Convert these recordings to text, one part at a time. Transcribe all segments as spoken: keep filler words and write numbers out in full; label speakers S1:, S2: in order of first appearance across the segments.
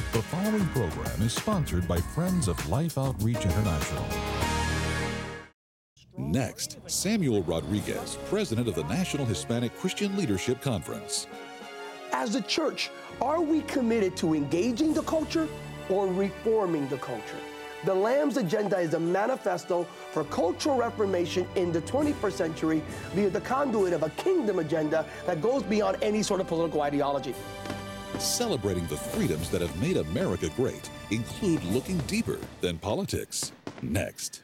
S1: The following program is sponsored by Friends of Life Outreach International. Next, Samuel Rodriguez, president of the National Hispanic Christian Leadership Conference.
S2: As a church, are we committed to engaging the culture or reforming the culture? The Lamb's Agenda is a manifesto for cultural reformation in the twenty-first century via the conduit of a kingdom agenda that goes beyond any sort of political ideology.
S1: Celebrating the freedoms that have made America great include looking deeper than politics. Next.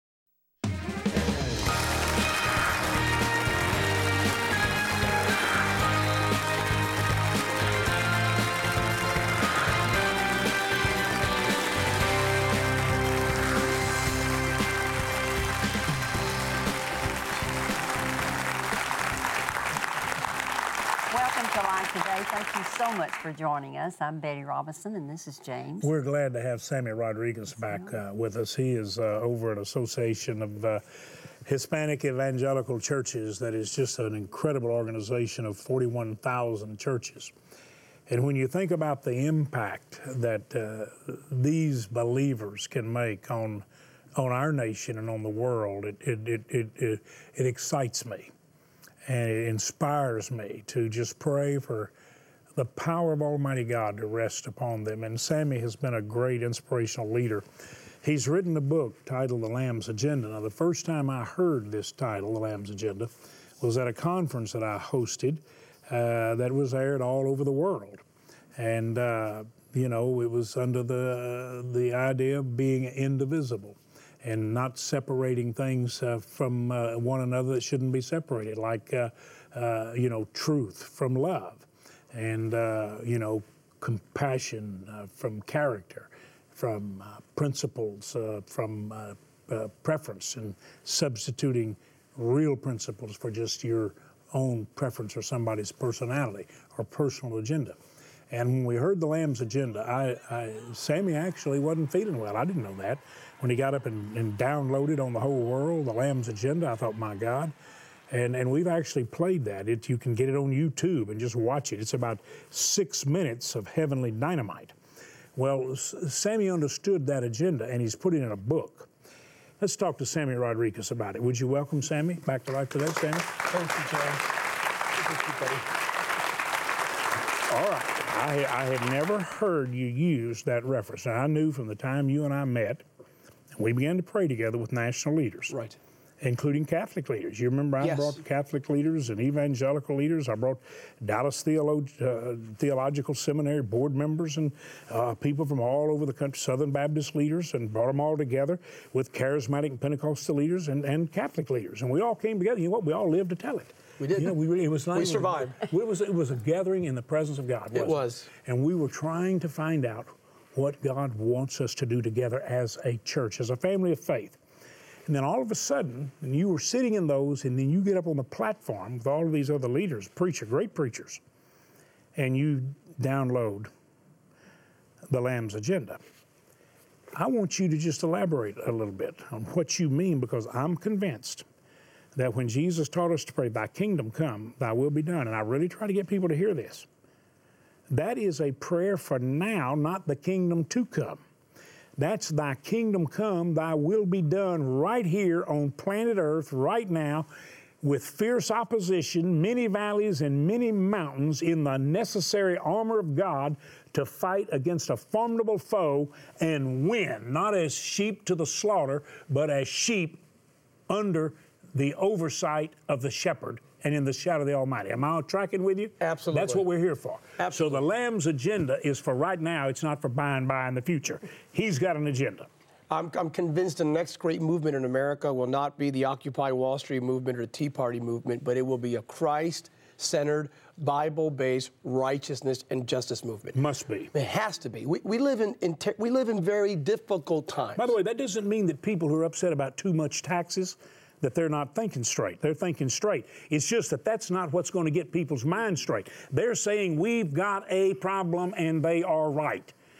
S3: Today. Thank you so much for joining us. I'm Betty Robinson, and this is James.
S4: We're glad to have Sammy Rodriguez back uh, with us. He is uh, over an association of uh, Hispanic evangelical churches that is just an incredible organization of forty-one thousand churches. And when you think about the impact that uh, these believers can make on on our nation and on the world, it it it it, it, it excites me. And it inspires me to just pray for the power of Almighty God to rest upon them. And Sammy has been a great inspirational leader. He's written a book titled The Lamb's Agenda. Now, the first time I heard this title, The Lamb's Agenda, was at a conference that I hosted uh, that was aired all over the world. And, uh, you know, it was under the, uh, the idea of being indivisible and not separating things uh, from uh, one another that shouldn't be separated, like, uh, uh, you know, truth from love, and, uh, you know, compassion uh, from character, from uh, principles, uh, from uh, uh, preference, and substituting real principles for just your own preference or somebody's personality or personal agenda. And when we heard the Lamb's Agenda, I, I, Sammy actually wasn't feeling well. I didn't know that. When he got up and, and downloaded on the whole world the Lamb's Agenda, I thought, my God. And and we've actually played that. It, you can get it on YouTube and just watch it. It's about six minutes of heavenly dynamite. Well, S- Sammy understood that agenda, and he's put it in a book. Let's talk to Sammy Rodriguez about it. Would you welcome Sammy back to Life Today, Sammy?
S2: Thank you, James. Thank you, buddy.
S4: All right. I, I had never heard you use that reference. And I knew from the time you and I met, we began to pray together with national leaders.
S2: Right.
S4: Including Catholic leaders. You remember I
S2: Yes.
S4: brought Catholic leaders and evangelical leaders. I brought Dallas Theolo- uh, Theological Seminary board members and uh, people from all over the country, Southern Baptist leaders, and brought them all together with charismatic and Pentecostal leaders and, and Catholic leaders. And we all came together. You know what? We all lived to tell it.
S2: We did.
S4: You know, we really, it was like
S2: We survived.
S4: It was, it was a gathering in the presence of God.
S2: It
S4: wasn't
S2: was.
S4: And we were trying to find out what God wants us to do together as a church, as a family of faith. And then all of a sudden, and you were sitting in those, and then you get up on the platform with all of these other leaders, preacher, great preachers, and you download the Lamb's Agenda. I want you to just elaborate a little bit on what you mean, because I'm convinced that when Jesus taught us to pray, thy kingdom come, thy will be done, and I really try to get people to hear this, that is a prayer for now, not the kingdom to come. That's thy kingdom come, thy will be done right here on planet Earth right now, with fierce opposition, many valleys and many mountains, in the necessary armor of God to fight against a formidable foe and win, not as sheep to the slaughter, but as sheep under the oversight of the shepherd and in the shadow of the Almighty. Am I tracking with you?
S2: Absolutely.
S4: That's what we're here for.
S2: Absolutely.
S4: So the Lamb's Agenda is for right now. It's not for by and by in the future. He's got an agenda.
S2: I'm, I'm convinced the next great movement in America will not be the Occupy Wall Street movement or the Tea Party movement, but it will be a Christ-centered, Bible-based righteousness and justice movement.
S4: Must be.
S2: It has to be. We, we live in, in te- we live in very difficult times.
S4: By the way, that doesn't mean that people who are upset about too much taxes, that they're not thinking straight. They're thinking straight. It's just that that's not what's going to get people's minds straight. They're saying we've got a problem and they are right.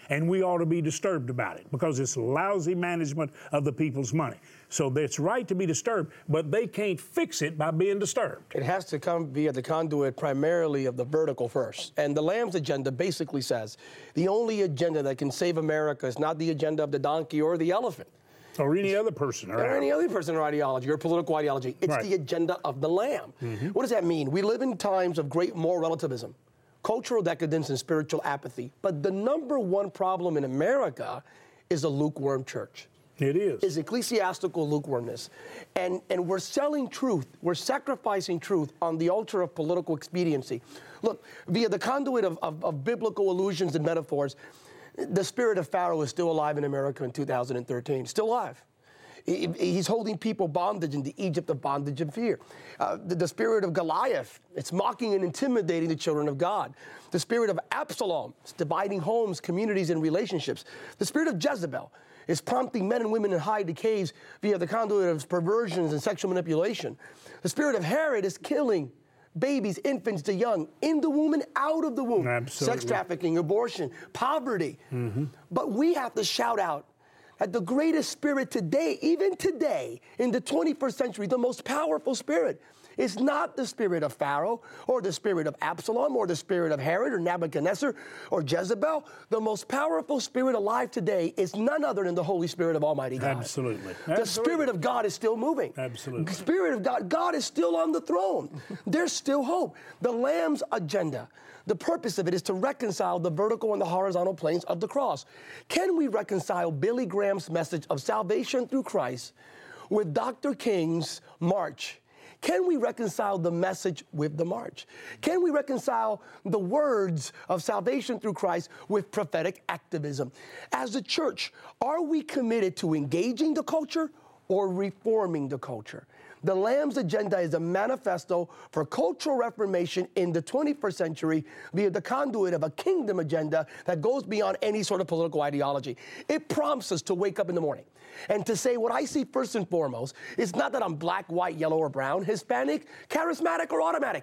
S4: and we ought to be disturbed about it because it's lousy management of the people's money. So it's right to be disturbed, but they can't fix it by being disturbed.
S2: It has to come via the conduit primarily of the vertical first. And the Lamb's agenda basically says the only agenda that can save America is not the agenda of the donkey or the elephant.
S4: Or any other person.
S2: Or any other person or ideology or political ideology. It's
S4: right.
S2: the agenda of the Lamb. Mm-hmm. What does that mean? We live in times of great moral relativism, cultural decadence, and spiritual apathy. But the number one problem in America is a lukewarm church.
S4: It is.
S2: Is ecclesiastical lukewarmness. And, and we're selling truth. We're sacrificing truth on the altar of political expediency. Look, via the conduit of, of, of biblical allusions and metaphors, the spirit of Pharaoh is still alive in America in two thousand thirteen. Still alive. He, he's holding people bondage into Egypt of bondage and fear. Uh, the, the spirit of Goliath, it's mocking and intimidating the children of God. The spirit of Absalom, it's dividing homes, communities, and relationships. The spirit of Jezebel is prompting men and women to hide the caves via the conduit of perversions and sexual manipulation. The spirit of Herod is killing babies, infants, the young, in the womb and out of the womb.
S4: Absolutely.
S2: Sex trafficking, abortion, poverty. Mm-hmm. But we have to shout out that the greatest spirit today, even today, in the twenty-first century, the most powerful spirit, is not the spirit of Pharaoh or the spirit of Absalom or the spirit of Herod or Nebuchadnezzar or Jezebel. The most powerful spirit alive today is none other than the Holy Spirit of Almighty God.
S4: Absolutely.
S2: The
S4: Absolutely.
S2: Spirit of God is still moving.
S4: Absolutely.
S2: The Spirit of God, God is still on the throne. There's still hope. The Lamb's agenda, the purpose of it is to reconcile the vertical and the horizontal planes of the cross. Can we reconcile Billy Graham's message of salvation through Christ with Doctor King's march? Can we reconcile the message with the march? Can we reconcile the words of salvation through Christ with prophetic activism? As a church, are we committed to engaging the culture or reforming the culture? The Lamb's agenda is a manifesto for cultural reformation in the twenty-first century via the conduit of a kingdom agenda that goes beyond any sort of political ideology. It prompts us to wake up in the morning and to say what I see first and foremost is not that I'm black, white, yellow, or brown, Hispanic, charismatic, or automatic.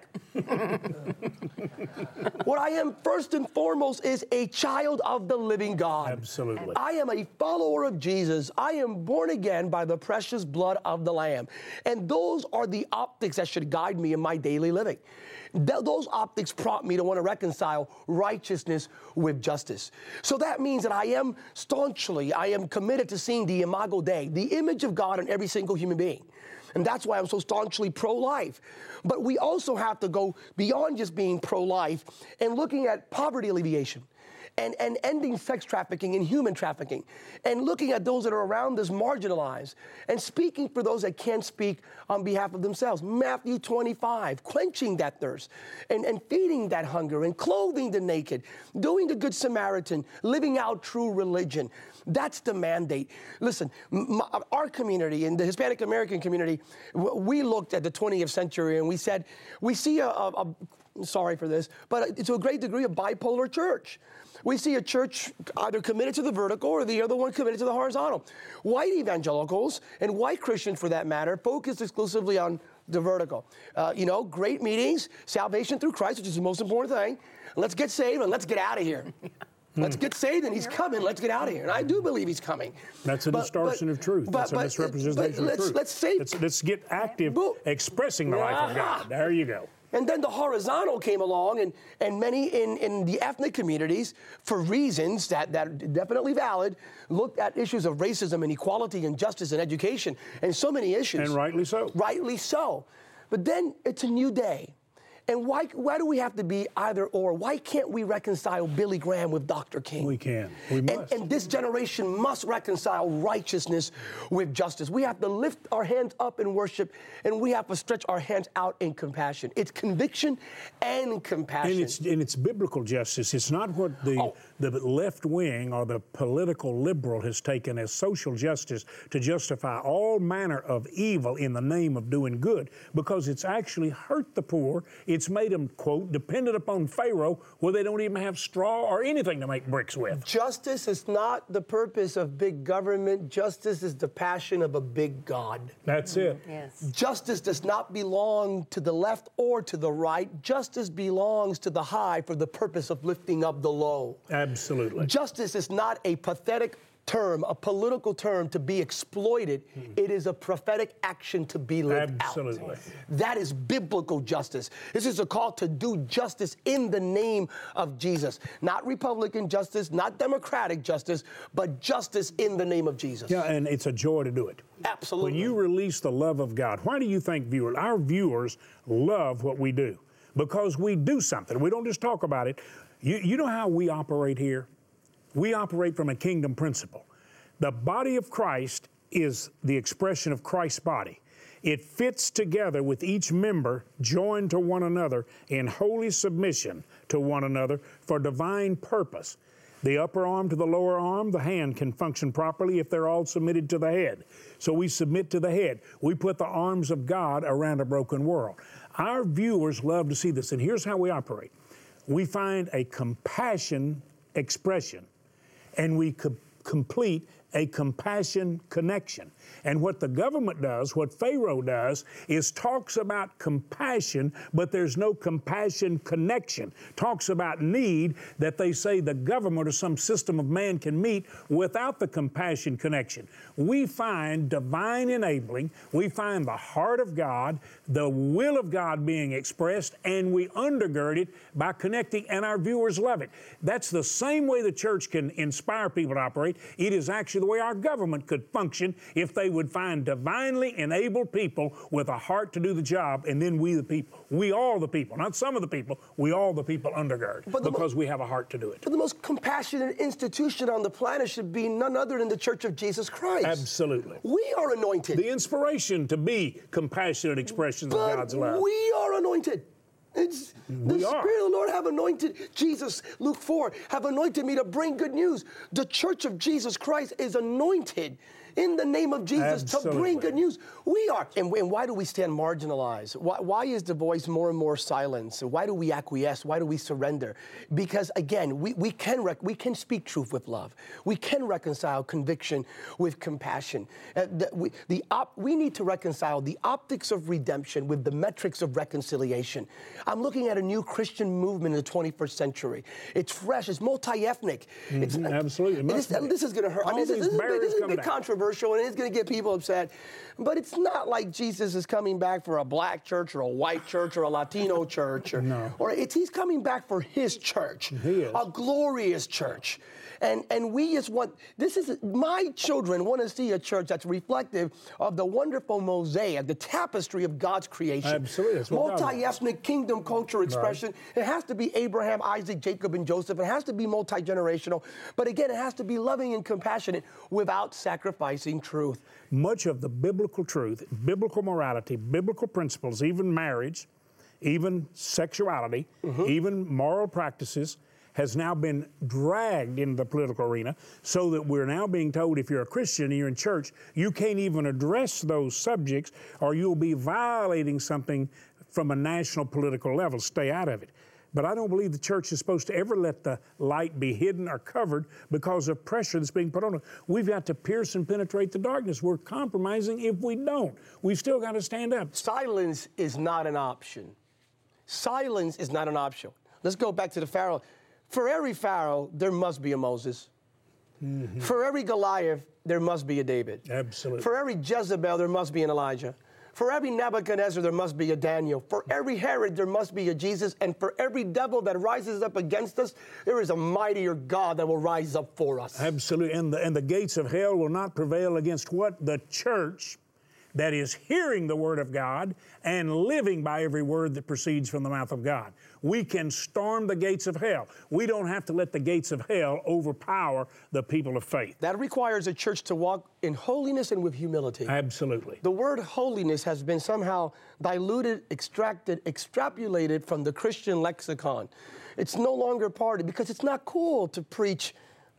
S2: What I am first and foremost is a child of the living God.
S4: Absolutely.
S2: I am a follower of Jesus. I am born again by the precious blood of the Lamb. And those are the optics that should guide me in my daily living. Th- those optics prompt me to want to reconcile righteousness with justice. So that means that I am staunchly, I am committed to seeing the imago Dei, the image of God in every single human being. And that's why I'm so staunchly pro-life. But we also have to go beyond just being pro-life and looking at poverty alleviation. And, and ending sex trafficking and human trafficking, and looking at those that are around us marginalized, and speaking for those that can't speak on behalf of themselves. Matthew twenty-five, quenching that thirst, and, and feeding that hunger, and clothing the naked, doing the Good Samaritan, living out true religion. That's the mandate. Listen, my, our community, in the Hispanic American community, we looked at the twentieth century and we said, we see a, a, a sorry for this, but to a great degree, a bipolar church. We see a church either committed to the vertical or the other one committed to the horizontal. White evangelicals, and white Christians for that matter, focus exclusively on the vertical. Uh, you know, great meetings, salvation through Christ, which is the most important thing. Let's get saved and let's get out of here. Let's get saved and he's coming. Let's get out of here. And I do believe he's coming.
S4: That's a but, distortion but, of truth. That's but, a misrepresentation but, of truth.
S2: Let's say,
S4: let's, let's get active, but, expressing the life of God. There you go.
S2: And then the horizontal came along, and, and many in, in the ethnic communities, for reasons that, that are definitely valid, looked at issues of racism and equality and justice and education and so many issues.
S4: And rightly so.
S2: Rightly so. But then it's a new day. And why why do we have to be either or? Why can't we reconcile Billy Graham with Doctor King?
S4: We can. We must.
S2: And, and this generation must reconcile righteousness with justice. We have to lift our hands up in worship, and we have to stretch our hands out in compassion. It's conviction and compassion.
S4: And it's, and it's biblical justice. It's not what the, oh. the left wing or the political liberal has taken as social justice to justify all manner of evil in the name of doing good, because it's actually hurt the poor. It's made them, quote, dependent upon Pharaoh, where they don't even have straw or anything to make bricks with.
S2: Justice is not the purpose of big government. Justice is the passion of a big God.
S4: That's it.
S3: Yes.
S2: Justice does not belong to the left or to the right. Justice belongs to the high for the purpose of lifting up the low.
S4: Absolutely. Absolutely.
S2: Justice is not a pathetic term, a political term to be exploited. Mm. It is a prophetic action to be lived
S4: Absolutely.
S2: out. That is biblical justice. This is a call to do justice in the name of Jesus. Not Republican justice, not Democratic justice, but justice in the name of Jesus.
S4: Yeah, and it's a joy to do it.
S2: Absolutely.
S4: When you release the love of God, why do you think viewers, our viewers love what we do? Because we do something. We don't just talk about it. You, you know how we operate here? We operate from a kingdom principle. The body of Christ is the expression of Christ's body. It fits together with each member joined to one another in holy submission to one another for divine purpose. The upper arm to the lower arm, the hand can function properly if they're all submitted to the head. So we submit to the head. We put the arms of God around a broken world. Our viewers love to see this, and here's how we operate. We find a compassion expression, and we co- complete a compassion connection. And what the government does, what Pharaoh does, is talks about compassion, but there's no compassion connection. Talks about need that they say the government or some system of man can meet without the compassion connection. We find divine enabling, we find the heart of God, the will of God being expressed, and we undergird it by connecting, and our viewers love it. That's the same way the church can inspire people to operate. It is actually the way our government could function if they would find divinely enabled people with a heart to do the job, and then we the people, we all the people, not some of the people, we all the people undergird because we have a heart to do it.
S2: But the most compassionate institution on the planet should be none other than the Church of Jesus Christ.
S4: Absolutely.
S2: We are anointed.
S4: The inspiration to be compassionate expressions
S2: but
S4: of God's love.
S2: We are anointed. It's,
S4: we
S2: the
S4: are.
S2: Spirit of the Lord have anointed Jesus, Luke four, have anointed me to bring good news. The Church of Jesus Christ is anointed in the name of Jesus
S4: Absolutely.
S2: to bring good news. We are. And, and why do we stand marginalized? Why, why is the voice more and more silenced? Why do we acquiesce? Why do we surrender? Because again, we, we, can, rec- we can speak truth with love. We can reconcile conviction with compassion. Uh, the, we, the op- we need to reconcile the optics of redemption with the metrics of reconciliation. I'm looking at a new Christian movement in the twenty-first century. It's fresh. It's multi-ethnic.
S4: Mm-hmm,
S2: it's,
S4: absolutely. It
S2: this, this is going to hurt. I
S4: All
S2: mean, this,
S4: these
S2: this is big, this is
S4: barriers
S2: big
S4: come down.
S2: controversial, and it's going to get people upset. But it's not like Jesus is coming back for a black church or a white church or a Latino church. Or,
S4: no.
S2: or it's he's coming back for his church,
S4: He is.
S2: a glorious church. And and we just want, this is, my children want to see a church that's reflective of the wonderful mosaic, the tapestry of God's creation.
S4: Absolutely. That's what God
S2: Multi-ethnic kingdom culture expression. Right. It has to be Abraham, Isaac, Jacob, and Joseph. It has to be multi-generational. But again, it has to be loving and compassionate without sacrificing truth.
S4: Much of the biblical truth, biblical morality, biblical principles, even marriage, even sexuality, mm-hmm. even moral practices, has now been dragged into the political arena so that we're now being told if you're a Christian and you're in church, you can't even address those subjects or you'll be violating something from a national political level. Stay out of it. But I don't believe the church is supposed to ever let the light be hidden or covered because of pressure that's being put on it. We've got to pierce and penetrate the darkness. We're compromising if we don't. We've still got to stand up.
S2: Silence is not an option. Silence is not an option. Let's go back to the Pharaoh. For every Pharaoh, there must be a Moses. Mm-hmm. For every Goliath, there must be a David.
S4: Absolutely.
S2: For every Jezebel, there must be an Elijah. For every Nebuchadnezzar, there must be a Daniel. For every Herod, there must be a Jesus. And for every devil that rises up against us, there is a mightier God that will rise up for us.
S4: Absolutely. And the, and the gates of hell will not prevail against what? The church that is hearing the word of God and living by every word that proceeds from the mouth of God. We can storm the gates of hell. We don't have to let the gates of hell overpower the people of faith.
S2: That requires a church to walk in holiness and with humility.
S4: Absolutely.
S2: The word holiness has been somehow diluted, extracted, extrapolated from the Christian lexicon. It's no longer part of it because it's not cool to preach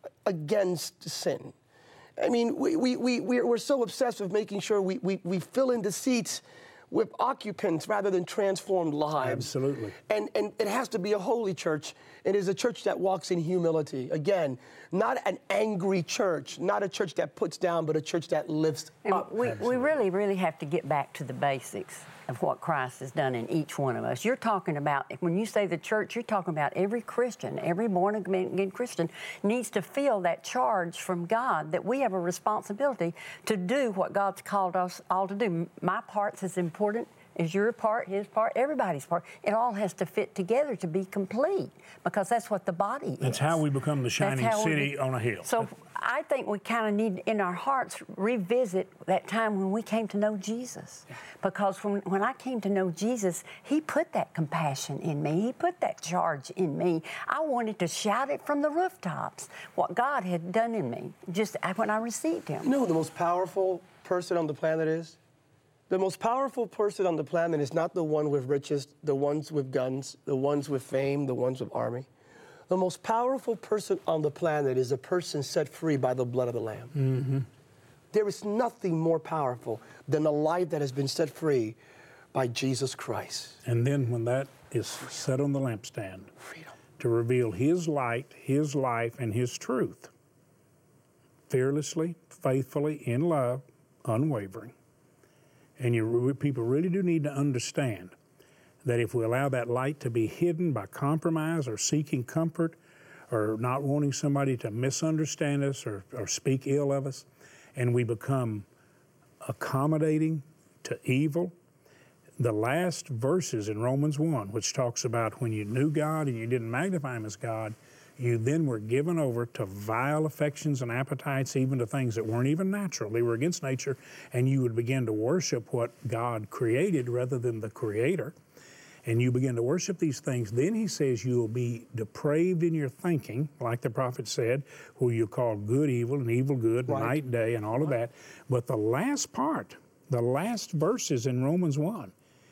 S2: against sin. I mean, we, we, we, we're so obsessed with making sure we, we, we fill in the seats with occupants rather than transformed lives.
S4: Absolutely.
S2: And, and it has to be a holy church. It is a church that walks in humility. Again, not an angry church, not a church that puts down, but a church that lifts
S3: and
S2: up.
S3: We, we really, really have to get back to the basics. of what Christ has done in each one of us. You're talking about, when you say the church, you're talking about every Christian, every born-again Christian needs to feel that charge from God that we have a responsibility to do what God's called us all to do. My part's as important as your part, his part, everybody's part. It all has to fit together to be complete, because that's what the body is.
S4: That's how we become the shining city
S3: we,
S4: on a hill.
S3: So I think we kind of need, in our hearts, revisit that time when we came to know Jesus. Because when, when I came to know Jesus, he put that compassion in me. He put that charge in me. I wanted to shout it from the rooftops, what God had done in me, just when I received him.
S2: You know who the most powerful person on the planet is? The most powerful person on the planet is not the one with riches, the ones with guns, the ones with fame, the ones with army. The most powerful person on the planet is a person set free by the blood of the Lamb.
S4: Mm-hmm.
S2: There is nothing more powerful than a life that has been set free by Jesus Christ.
S4: And then when that is set on the lampstand,
S2: Freedom.
S4: To reveal his light, his life, and his truth, fearlessly, faithfully, in love, unwavering. And you, people really do need to understand that if we allow that light to be hidden by compromise or seeking comfort or not wanting somebody to misunderstand us or, or speak ill of us, and we become accommodating to evil, the last verses in Romans one, which talks about when you knew God and you didn't magnify him as God, you then were given over to vile affections and appetites, even to things that weren't even natural. They were against nature, and you would begin to worship what God created rather than the Creator. And you begin to worship these things. Then he says you will be depraved in your thinking, like the prophet said, where you call good evil and evil good,
S2: right.
S4: night and day, and all of that. But the last part, the last verses in Romans one,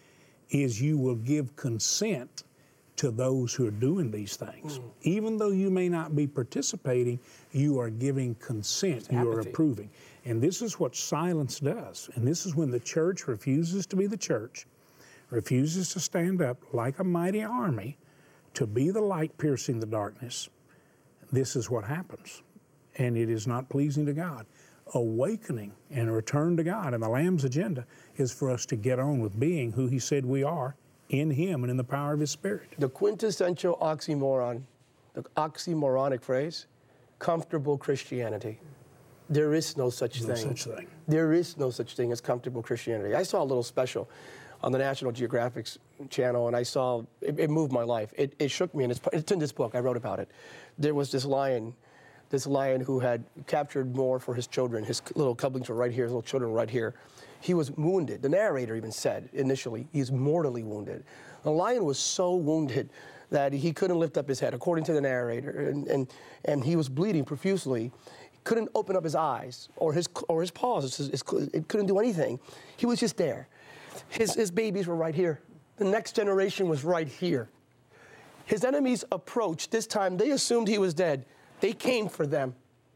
S4: is you will give consent to those who are doing these things. Mm. Even though you may not be participating, you are giving consent, you are approving. And this is what silence does. And this is when the church refuses to be the church, refuses to stand up like a mighty army to be the light piercing the darkness. This is what happens. And it is not pleasing to God. Awakening and a return to God and the Lamb's agenda is for us to get on with being who he said we are, in him and in the power of his Spirit.
S2: The quintessential oxymoron, the oxymoronic phrase, comfortable Christianity. There is no such
S4: no
S2: thing.
S4: such thing.
S2: There is no such thing as comfortable Christianity. I saw a little special on the National Geographic channel, and I saw, it, it moved my life. It, it shook me, and it's, it's in this book. I wrote about it. There was this lion, this lion who had captured more for his children. His little cubs were right here, his little children were right here. He was wounded. The narrator even said initially, he's mortally wounded. The lion was so wounded that he couldn't lift up his head, according to the narrator, and, and, and he was bleeding profusely. He couldn't open up his eyes or his, or his paws. His, his, it couldn't do anything. He was just there. His, his babies were right here. The next generation was right here. His enemies approached. This time, they assumed he was dead. They came for them.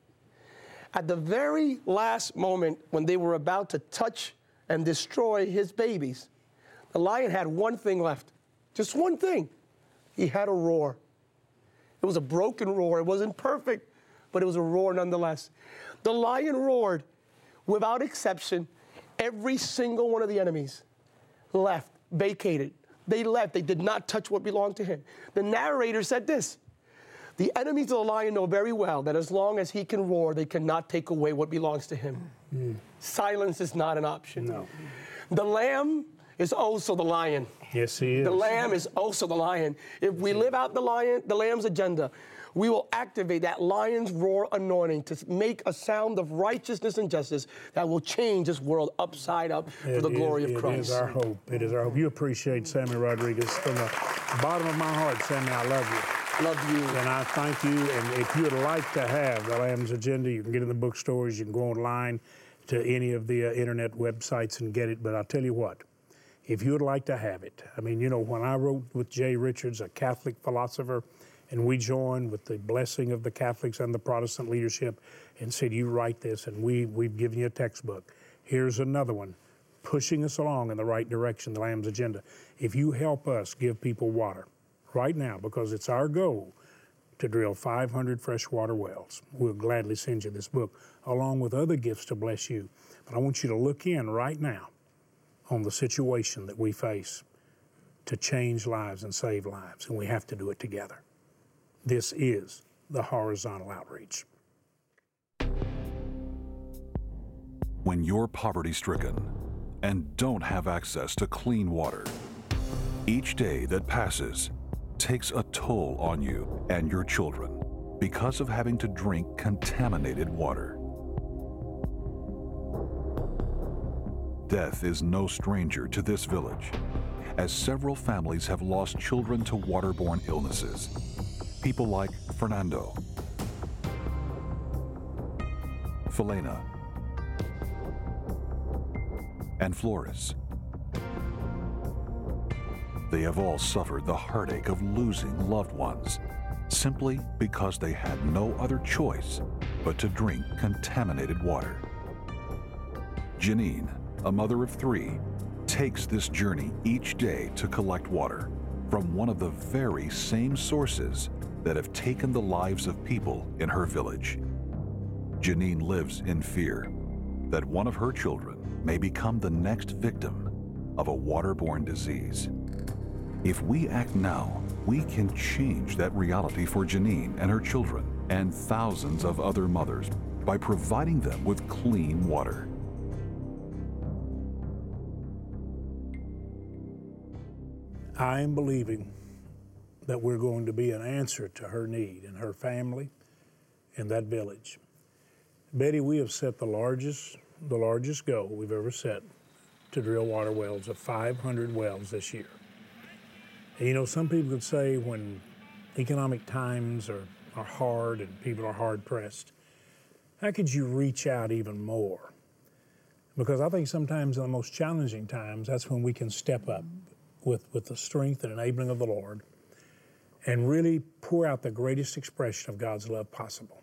S2: At the very last moment, when they were about to touch and destroy his babies, the lion had one thing left. Just one thing. He had a roar. It was a broken roar. It wasn't perfect, but it was a roar nonetheless. The lion roared without exception. Every single one of the enemies left, vacated. They left. They did not touch what belonged to him. The narrator said this: the enemies of the lion know very well that as long as he can roar, they cannot take away what belongs to him. Mm. Silence is not an option.
S4: No.
S2: The lamb is also the lion.
S4: Yes, he is.
S2: The lamb is also the lion. If we live out the lion, the lamb's agenda, we will activate that lion's roar anointing to make a sound of righteousness and justice that will change this world upside up for
S4: It
S2: the
S4: is,
S2: glory of
S4: it
S2: Christ.
S4: It is our hope. It is our hope. You appreciate Sammy Rodriguez. From the bottom of my heart, Sammy, I love you.
S2: Love you.
S4: And I thank you. And if you would like to have the Lamb's Agenda, you can get it in the bookstores. You can go online to any of the uh, internet websites and get it. But I'll tell you what, if you would like to have it, I mean, you know, when I wrote with Jay Richards, a Catholic philosopher, and we joined with the blessing of the Catholics and the Protestant leadership and said, you write this, and we, we've given you a textbook. Here's another one, pushing us along in the right direction, the Lamb's Agenda. If you help us give people water right now, because it's our goal to drill five hundred freshwater wells, we'll gladly send you this book, along with other gifts to bless you. But I want you to look in right now on the situation that we face to change lives and save lives, and we have to do it together. This is the horizontal outreach.
S5: When you're poverty-stricken and don't have access to clean water, each day that passes takes a toll on you and your children because of having to drink contaminated water. Death is no stranger to this village, as several families have lost children to waterborne illnesses. People like Fernando, Felena, and Flores. They have all suffered the heartache of losing loved ones simply because they had no other choice but to drink contaminated water. Janine, a mother of three, takes this journey each day to collect water from one of the very same sources that have taken the lives of people in her village. Janine lives in fear that one of her children may become the next victim of a waterborne disease. If we act now, we can change that reality for Janine and her children and thousands of other mothers by providing them with clean water.
S4: I am believing that we're going to be an answer to her need and her family and that village. Betty, we have set the largest, the largest goal we've ever set to drill water wells of five hundred wells this year. And you know, some people could say when economic times are, are hard and people are hard pressed, how could you reach out even more? Because I think sometimes in the most challenging times, that's when we can step up with, with the strength and enabling of the Lord and really pour out the greatest expression of God's love possible.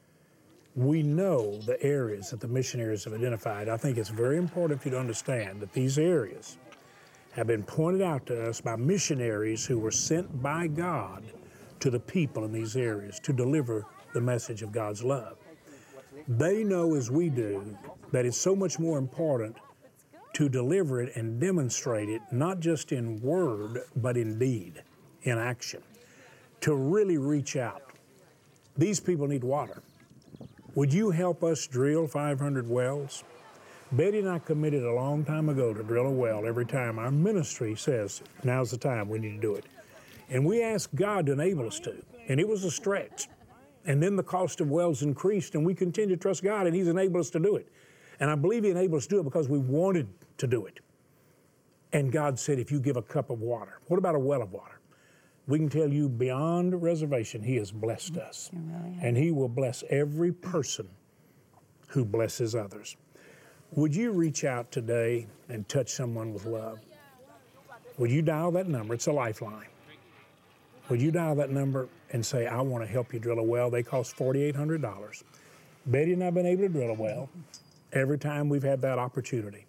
S4: We know the areas that the missionaries have identified. I think it's very important for you to understand that these areas have been pointed out to us by missionaries who were sent by God to the people in these areas to deliver the message of God's love. They know, as we do, that it's so much more important to deliver it and demonstrate it, not just in word, but in deed, in action, to really reach out. These people need water. Would you help us drill five hundred wells? Betty and I committed a long time ago to drill a well every time our ministry says, now's the time, we need to do it. And we asked God to enable us to, and it was a stretch. And then the cost of wells increased, and we continue to trust God, and He's enabled us to do it. And I believe He enabled us to do it because we wanted to do it. And God said, if you give a cup of water, what about a well of water? We can tell you beyond reservation, He has blessed us. Really and He will bless every person who blesses others. Would you reach out today and touch someone with love? Would you dial that number? It's a lifeline. Would you dial that number and say, I want to help you drill a well? They cost four thousand eight hundred dollars. Betty and I have been able to drill a well every time we've had that opportunity.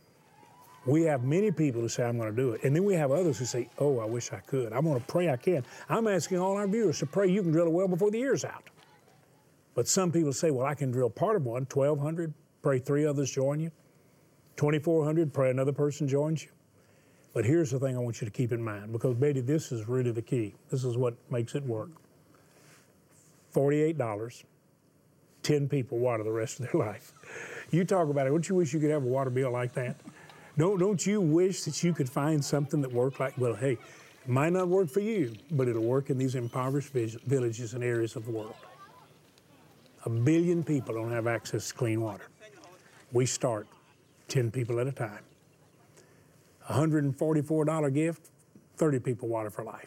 S4: We have many people who say, I'm going to do it. And then we have others who say, oh, I wish I could. I'm going to pray I can. I'm asking all our viewers to pray you can drill a well before the year's out. But some people say, well, I can drill part of one, twelve hundred, pray three others join you. twenty-four hundred, pray another person joins you. But here's the thing I want you to keep in mind, because, Betty, this is really the key. This is what makes it work. forty-eight dollars, ten people water the rest of their life. You talk about it. Don't you wish you could have a water bill like that? Don't, don't you wish that you could find something that worked like, well, hey, it might not work for you, but it'll work in these impoverished villages and areas of the world. A billion people don't have access to clean water. We start ten people at a time. a one hundred forty-four dollars gift, thirty people water for life.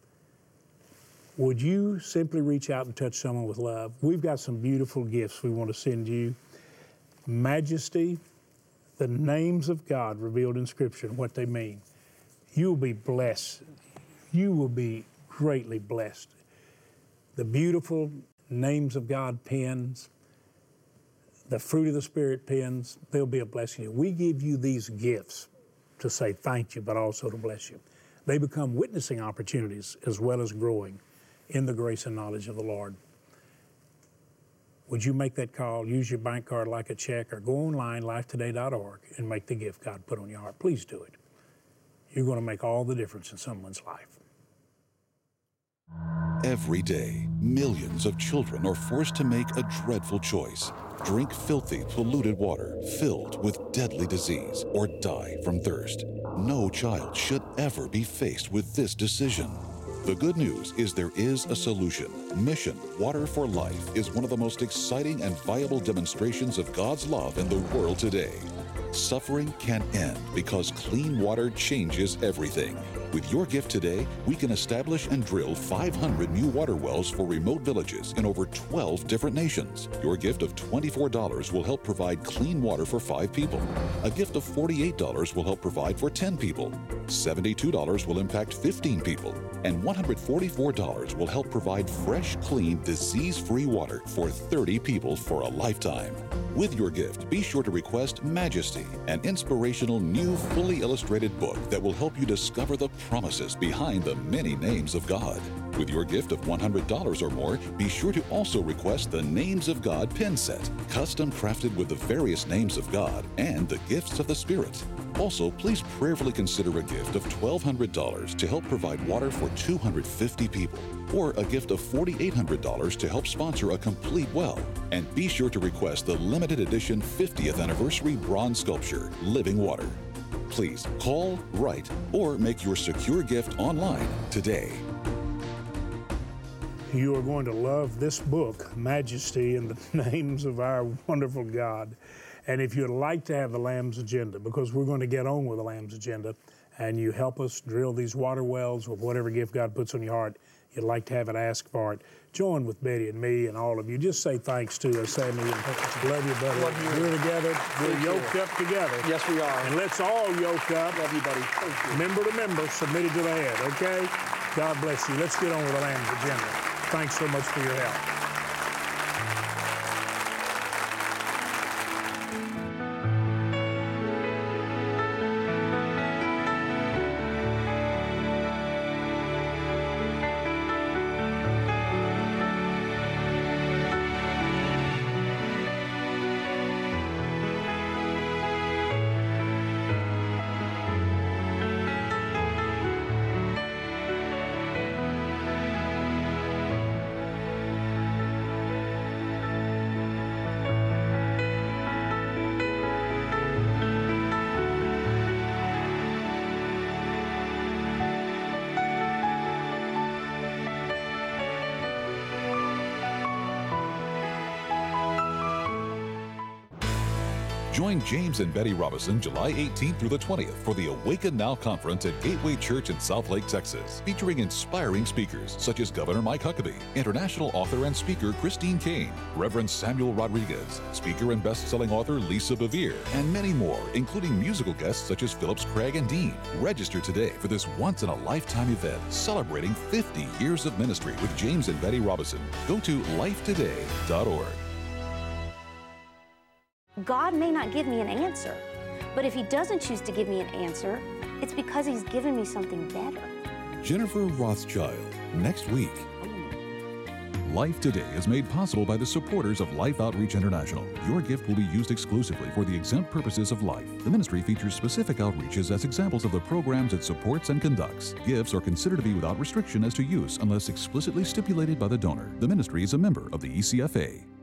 S4: Would you simply reach out and touch someone with love? We've got some beautiful gifts we want to send you. Majesty, the names of God revealed in Scripture and what they mean. You will be blessed. You will be greatly blessed. The beautiful names of God pens, the fruit of the Spirit pens, they'll be a blessing. We give you these gifts to say thank you, but also to bless you. They become witnessing opportunities as well as growing in the grace and knowledge of the Lord. would you make that call, use your bank card like a check, or go online, life today dot org, and make the gift God put on your heart? Please do it. You're going to make all the difference in someone's life.
S1: Every day, millions of children are forced to make a dreadful choice. Drink filthy, polluted water filled with deadly disease or die from thirst. No child should ever be faced with this decision. The good news is there is a solution. Mission Water for Life is one of the most exciting and viable demonstrations of God's love in the world today. Suffering can end because clean water changes everything. With your gift today, we can establish and drill five hundred new water wells for remote villages in over twelve different nations. Your gift of twenty-four dollars will help provide clean water for five people. A gift of forty-eight dollars will help provide for ten people. seventy-two dollars will impact fifteen people. And one hundred forty-four dollars will help provide fresh, clean, disease-free water for thirty people for a lifetime. With your gift, be sure to request Majesty, an inspirational new fully illustrated book that will help you discover the promises behind the many names of God. With your gift of one hundred dollars or more, be sure to also request the Names of God pin set, custom crafted with the various names of God and the gifts of the Spirit. Also, please prayerfully consider a gift of twelve hundred dollars to help provide water for two hundred fifty people, or a gift of four thousand eight hundred dollars to help sponsor a complete well. And be sure to request the limited edition fiftieth anniversary bronze sculpture, Living Water. Please call, write, or make your secure gift online today.
S4: You are going to love this book, Majesty and the Names of Our Wonderful God. And if you'd like to have the Lamb's Agenda, because we're going to get on with the Lamb's Agenda, and you help us drill these water wells with whatever gift God puts on your heart, you'd like to have it, ask for it, join with Betty and me and all of you. Just say thanks to us, Sammy. And love you, buddy.
S2: Love you.
S4: We're together. We're
S2: Thank
S4: yoked
S2: you.
S4: up together.
S2: Yes, we are.
S4: And let's all yoke up.
S2: Love you, buddy. Thank you.
S4: Member to member, submitted to the head, okay? God bless you. Let's get on with the Lamb's Agenda. Thanks so much for your help.
S1: Join James and Betty Robison July eighteenth through the twentieth for the Awaken Now Conference at Gateway Church in Southlake, Texas, featuring inspiring speakers such as Governor Mike Huckabee, international author and speaker Christine Caine, Reverend Samuel Rodriguez, speaker and best-selling author Lisa Bevere, and many more, including musical guests such as Phillips Craig and Dean. Register today for this once-in-a-lifetime event celebrating fifty years of ministry with James and Betty Robison. Go to life today dot org.
S6: God may not give me an answer, but if He doesn't choose to give me an answer, it's because He's given me something better.
S1: Jennifer Rothschild, next week.
S5: Life Today is made possible by the supporters of Life Outreach International. Your gift will be used exclusively for the exempt purposes of life. The ministry features specific outreaches as examples of the programs it supports and conducts. Gifts are considered to be without restriction as to use unless explicitly stipulated by the donor. The ministry is a member of the E C F A.